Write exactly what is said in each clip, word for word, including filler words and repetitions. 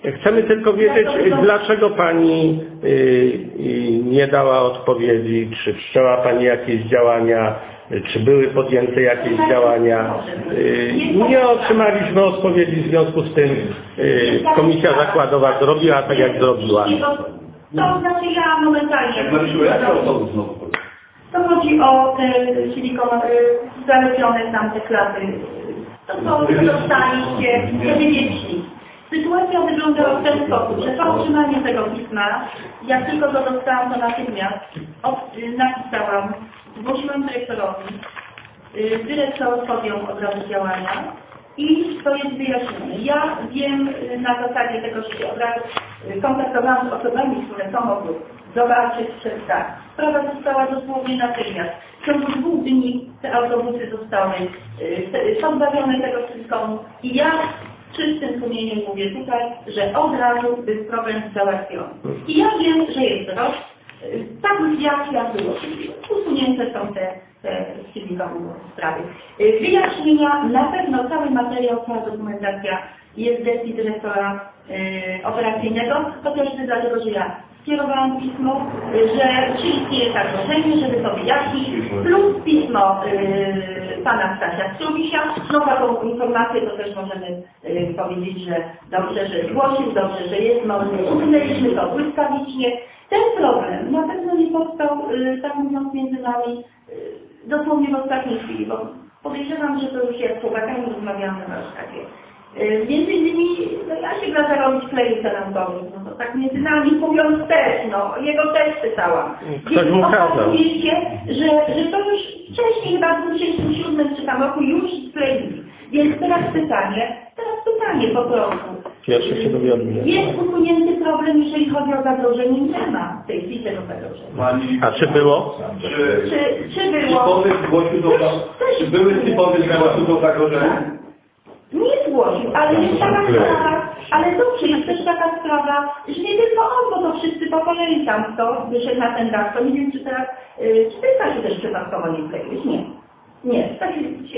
Chcemy tylko wiedzieć, dlaczego Pani y, y, nie dała odpowiedzi, czy wszczęła Pani jakieś działania, czy były podjęte jakieś działania. Y, nie otrzymaliśmy odpowiedzi, w związku z tym y, Komisja Zakładowa zrobiła tak, jak zrobiła. To znaczy ja momentalnie... To chodzi o te silikon, zalepione tam te klapy. To co dostaliście, żeby jeśli. Sytuacja wyglądała w ten sposób, że po otrzymaniu tego pisma, jak tylko to dostałam, to natychmiast od, napisałam, zgłosiłam dyrektorowi. Dyrektor podjął od razu działania i to jest wyjaśnione. Ja wiem na zasadzie tego, że się od razu kontaktowałam z osobami, które są mogły zobaczyć przez tak. Sprawa została dosłownie natychmiast. W ciągu dwóch dni te autobusy zostały pozbawione tego silikonu i ja czystym sumieniem mówię tutaj, że od razu był problem załatwiony. I ja wiem, że jest rok, tak jak ja było, usunięte są te, te silikony sprawy. Wyjaśnienia, na pewno cały materiał, cała dokumentacja jest w gestii dyrektora y, operacyjnego, chociażby dlatego, że ja skierowałam pismo, że czy istnieje zagrożenie, żeby to wyjaśnić, plus pismo y, pana Stasia Strubisia. No taką informację to też możemy y, powiedzieć, że dobrze, że zgłosił, dobrze, że jest, no usunęliśmy to błyskawicznie. Ten problem na pewno nie powstał, y, tak mówiąc między nami, y, dosłownie w ostatniej chwili, bo podejrzewam, że to już jak z chłopakami rozmawiamy na warsztacie. Między innymi, no ja się gra zarobić klejce ramkowi, no to tak między nami mówiąc też, no, jego też pytałam. Ktoś mu kazał. Wiecie, że, że to już wcześniej, chyba w dwa tysiące siódmym czy tam roku już skleili. Więc teraz pytanie, teraz pytanie po prostu. Pierwsze się dowiodły. Jest usunięty problem, jeżeli chodzi o zagrożenie, nie ma w tej chwili tego zagrożenia. A czy było? Czy, Czy, czy było? typowy zgłosił do, czy były typowy zgłosił do zagrożenia? Nie zgłosił, ale jest taka sprawa, ale dobrze, jest też taka sprawa, że nie tylko on, bo to wszyscy po kolei tam kto wyszedł na ten dach, to nie wiem, czy teraz, yy, czy ty Stasiu też przypadkowo nie wkleiłeś? Nie. Nie, Stasiu się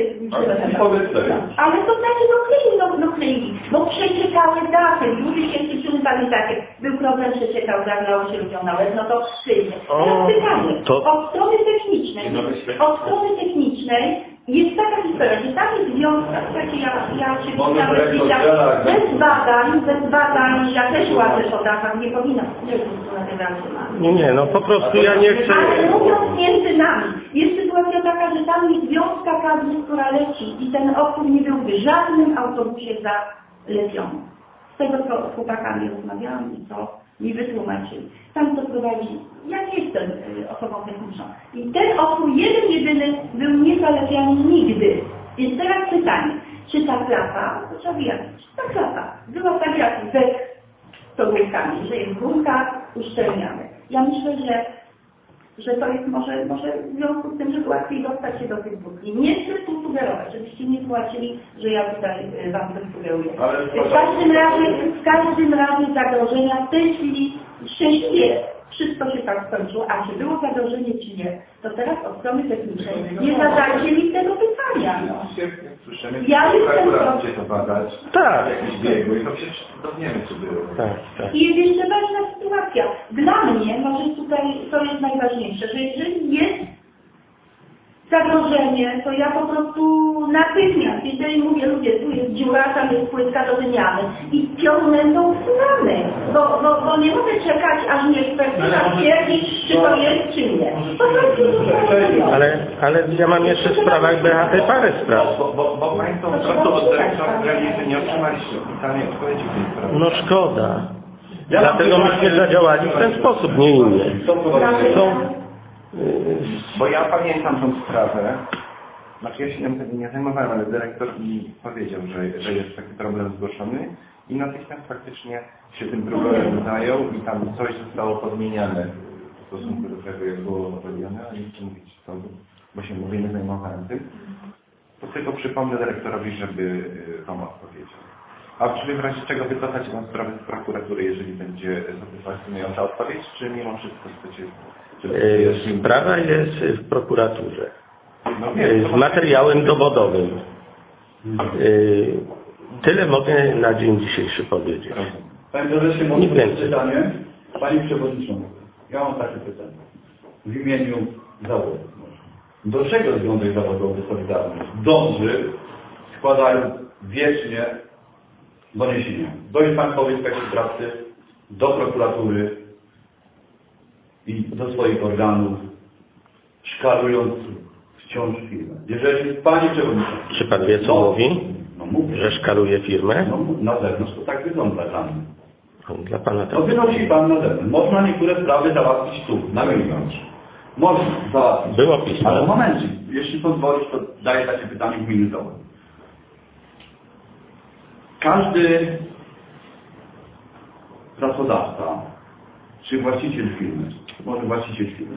ale to znaczy, no kleili, no, no kleili, bo przeciekały dachy, w dwa tysiące siódmym pamiętacie, był problem, przeciekał, zagnało się ludziom na łeb, no to przyjdzie. Teraz pytanie, to... od strony technicznej, od strony technicznej, jest taka historia, że taki związek, taki ja, ja się chciałam bez badań, bez badań, ja też łażę po dachach, nie powinna, nie wiem, co na tym Nie, nie, no po prostu ja nie chcę... Ale mówiąc między nami, jest sytuacja taka, że tam jest wiązka kabli, która leci i ten opór nie był w żadnym autobusie zalepiony. Z tego, co z chłopakami rozmawiałam i co mi wytłumaczyli. Tam to prowadzi, ja nie jestem y, osobą techniczną. I ten opór jeden, jedyny był niezalepiany nigdy. Więc teraz pytanie, czy ta klapa, to trzeba wyjaśnić, ta klapa była tak jak ze stogórkami, że jest górka uszczelniane. Ja myślę, że że to jest może, może w związku z tym, żeby łatwiej dostać się do tych butli. Nie chcę tu sugerować, żebyście nie płacili, że ja tutaj wam to sugeruję. W każdym razie, w każdym razie zagrożenia w tej chwili szczęśliwie wszystko się tak skończyło, a czy było zagrożenie, czy nie, to teraz od strony technicznej nie zadajcie mi tego pytania. No. Słyszymy, ja jestem to badać. Tak. Jakiś biegły i to się dowiemy, czy było. Tak, tak. I jest jeszcze ważna sytuacja. Dla mnie, może tutaj to jest najważniejsze, że jeżeli jest zagrożenie, to ja po prostu natychmiast, jeżeli mówię, ludzie, tu jest dziura, tam jest płytka do wymiany i pionę to usuwamy, bo, bo, bo nie mogę czekać, aż mnie ekspertyza stwierdzi, czy to jest, czy nie. Po prostu ale, ale ja mam jeszcze w sprawach B H P parę spraw. Bo, bo, bo Państwo po prostu od dyrektora że nie otrzymaliście pytania odpowiedzi w tej sprawie. No szkoda. Dlatego myśmy zadziałali w ten sposób, nie inny. Są... Bo ja pamiętam tą sprawę, znaczy ja się nią wtedy nie zajmowałem, ale dyrektor mi powiedział, że, że jest taki problem zgłoszony i natychmiast faktycznie się tym problemem zajął i tam coś zostało podmieniane w stosunku do tego, jak było robione, ale nie chcę mówić co, bo się mówię, nie zajmowałem tym. To tylko przypomnę dyrektorowi, żeby tą odpowiedział. A czy w razie czego wycofać tę sprawę z prokuratury, jeżeli będzie satysfakcjonująca odpowiedź, czy mimo wszystko chcecie... Sprawa jest w prokuraturze z materiałem dowodowym. Tyle mogę na dzień dzisiejszy powiedzieć. Panie prezesie, może Nic być więcej. pytanie? Panie przewodniczący, ja mam takie pytanie. W imieniu zawodu. Do czego Związek Zawodowy Solidarność dąży, składając wiecznie doniesienia do Państwowej Inspekcji Pracy, do prokuratury i do swoich organów, szkalując wciąż firmę. Jeżeli Panie Przewodniczący... Czy pan wie, co no, mówi? No mówię. Że szkaluje firmę? No, na zewnątrz to tak wygląda dla mnie. Dla pana To to... wynosi Pan na zewnątrz. Można niektóre sprawy załatwić tu, na wewnątrz. Można załatwić. Było pismo. Ale momencik, jeśli pozwolisz, to daję takie pytanie w minutowe. Każdy pracodawca, czy właściciel firmy, może właściciel firmy,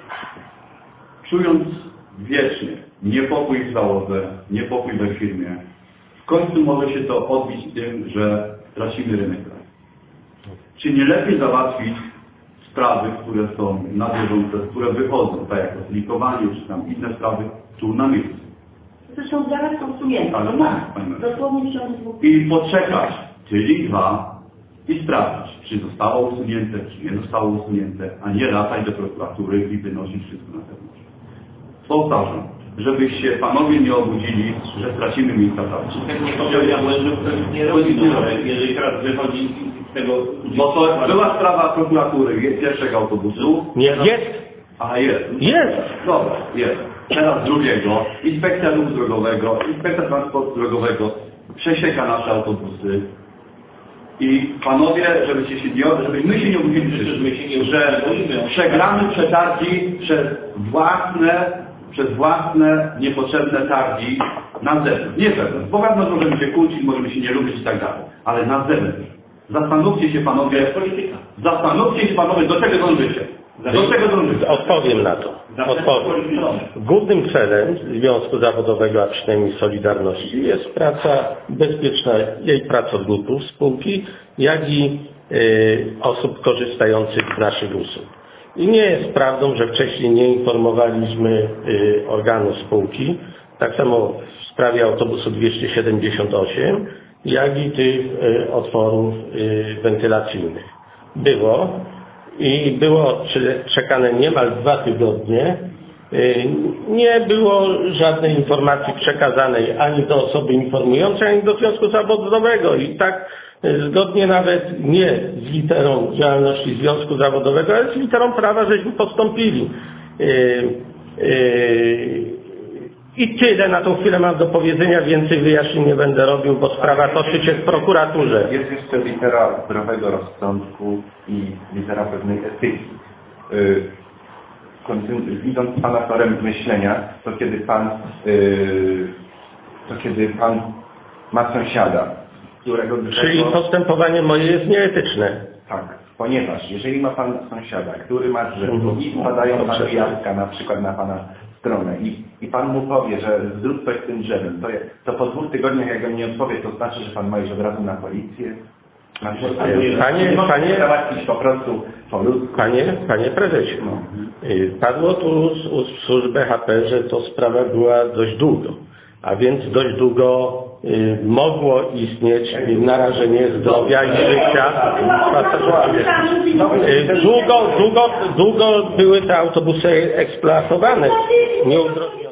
czując wiecznie niepokój w załodze, niepokój we firmie, w końcu może się to odbić tym, że tracimy rynek pracy. Czy nie lepiej załatwić sprawy, które są na bieżąco, które wychodzą, tak jak oslikowanie, czy tam inne sprawy, tu na miejscu? Zresztą zaraz konsumenta. Ale No tak, pani Maria. dosłownie w ciągu dwóch. I poczekać tydzień, dwa i sprawdzić, czy zostało usunięte, czy nie zostało usunięte, a nie latać do prokuratury i wynosić wszystko na zewnątrz. Powtarzam, żebyście panowie nie obudzili, że stracimy miejsca pracy. Tak nie powiedziałem, że ktoś nie robi, no, ale jeżeli teraz wychodzi z tego... Bo to była sprawa prokuratury pierwszego autobusu. Nie, jest! A jest. Jest! Dobra, jest. Teraz drugiego. Inspekcja ruchu drogowego, inspekcja transportu drogowego przesieka nasze autobusy. I panowie, żebyście się nie, żebyśmy się nie obudzili, że przegramy przetargi przez własne, przez własne niepotrzebne targi na zewnątrz. Nie zewnątrz, bo wewnątrz możemy się kłócić, możemy się nie lubić i tak dalej, ale na zewnątrz. Zastanówcie się panowie, polityka. Zastanówcie się panowie, do czego dążycie. Do czego dążycie? Odpowiem na to. Odpowiem. Głównym celem Związku Zawodowego, a przynajmniej Solidarności, jest praca bezpieczna jej pracowników spółki, jak i y, osób korzystających z naszych usług. I nie jest prawdą, że wcześniej nie informowaliśmy y, organu spółki, tak samo w sprawie autobusu dwieście siedemdziesiąt osiem, jak i tych y, otworów y, wentylacyjnych. Było i było czekane niemal dwa tygodnie. Nie było żadnej informacji przekazanej ani do osoby informującej, ani do Związku Zawodowego. I tak zgodnie nawet nie z literą działalności Związku Zawodowego, ale z literą prawa żeśmy postąpili. I tyle na tą chwilę mam do powiedzenia, więcej wyjaśnień nie będę robił, bo sprawa toczy się w prokuraturze. Jest jeszcze litera zdrowego rozsądku i litera pewnej etyki. Yy, idąc Pana torem myślenia, to kiedy Pan, yy, to kiedy Pan ma sąsiada, którego... Czyli postępowanie moje jest nieetyczne. Tak, ponieważ jeżeli ma Pan sąsiada, który ma drzewo i wpadają Panu jabłka na przykład na Pana stronę i, i Pan mu powie, że zrób coś z tym drzewem, to, to po dwóch tygodniach jak on nie odpowie, to znaczy, że Pan ma iść od razu na policję? Na przykład, panie, nie panie, załatwić po prostu po ludzku. Panie, panie prezesie, No. padło tu z ust służb B H P, że to sprawa była dość długo, a więc dość długo y, mogło istnieć narażenie zdrowia i życia pasażerów. Y, długo, długo, długo były te autobusy eksploatowane. Nie uzdrowione.